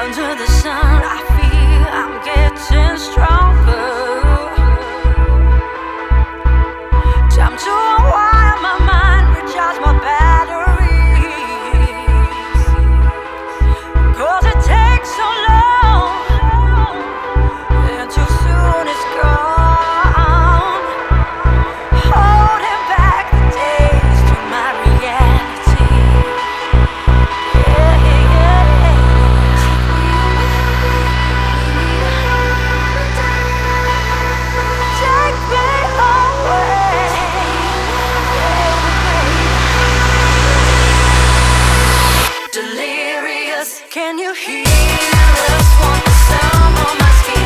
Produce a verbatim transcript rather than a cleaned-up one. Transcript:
Under the sun, I feel I'm getting stronger. Time to unwind my mind, recharge my batteries. 'Cause it takes so long, and too soon it's gone. Holding back the days to my reality. Yeah, yeah, yeah. Take me away. Delirious, can you hear the swamp, the sound on my skin?